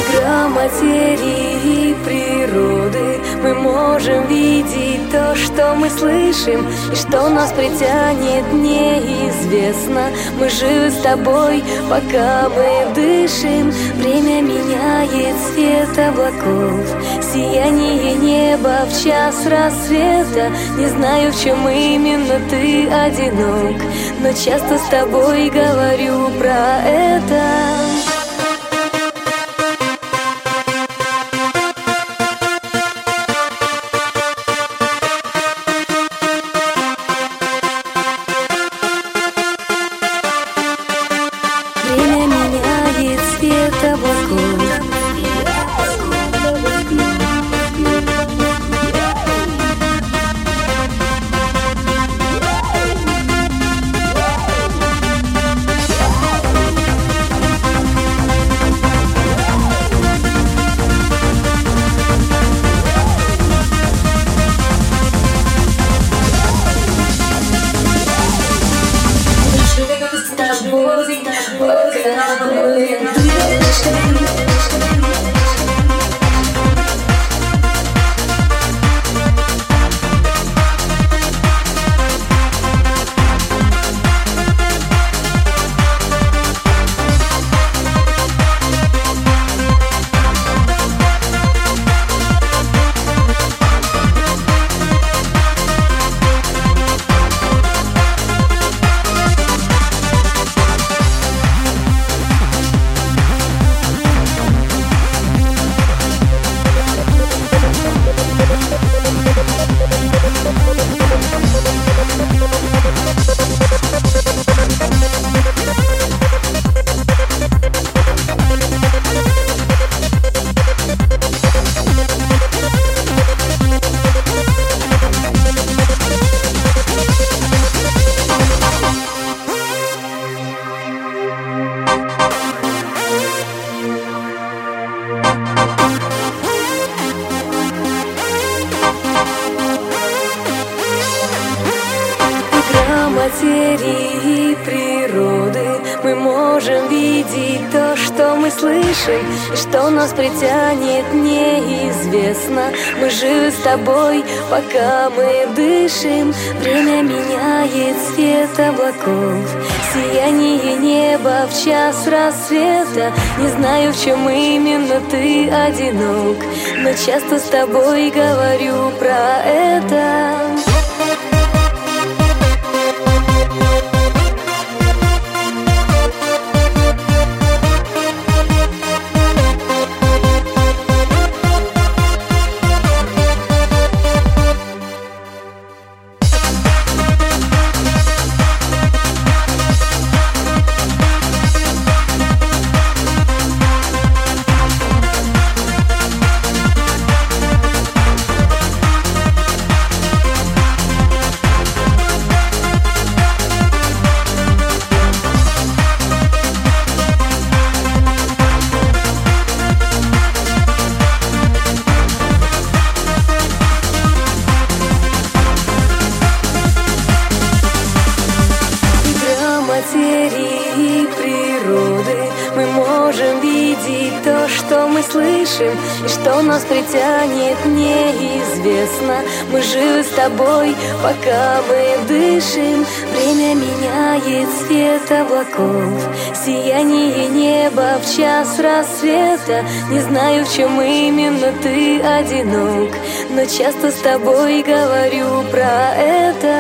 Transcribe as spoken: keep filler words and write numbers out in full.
Игра материи и природы. Мы можем видеть то, что мы слышим, и что нас притянет, неизвестно. Мы живы с тобой, пока мы дышим. Время меняет цвет облаков, сияние неба в час рассвета. Не знаю, в чем именно ты одинок, но часто с тобой говорю про это. Время меняет цвет облаков. Материи и природы. Мы можем видеть то, что мы слышим, и что нас притянет, неизвестно. Мы живы с тобой, пока мы дышим. Время меняет цвет облаков, сияние неба в час рассвета. Не знаю, в чем именно ты одинок, но часто с тобой говорю про это. Материи и природы. Мы можем видеть то, что мы слышим, и что нас притянет, неизвестно. Мы живы с тобой, пока мы дышим. Время меняет цвет облаков, сияние неба в час рассвета. Не знаю, в чем именно ты одинок, но часто с тобой говорю про это.